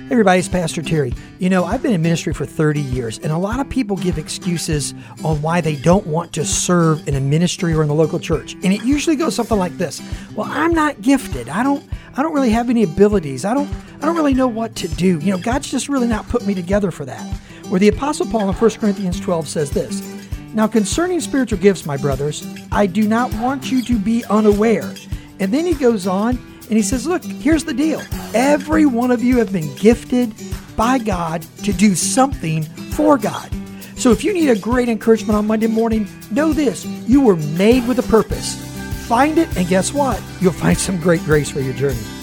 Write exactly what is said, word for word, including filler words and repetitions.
Hey everybody, it's Pastor Terry. You know, I've been in ministry for thirty years, and a lot of people give excuses on why they don't want to serve in a ministry or in the local church. And it usually goes something like this. Well, I'm not gifted. I don't I don't really have any abilities. I don't I don't really know what to do. You know, God's just really not put me together for that. Where the Apostle Paul in First Corinthians twelve says this, "Now concerning spiritual gifts, my brothers, I do not want you to be unaware." And then he goes on and he says, look, here's the deal. Every one of you have been gifted by God to do something for God. So if you need a great encouragement on Monday morning, know this, you were made with a purpose. Find it, and guess what? You'll find some great grace for your journey.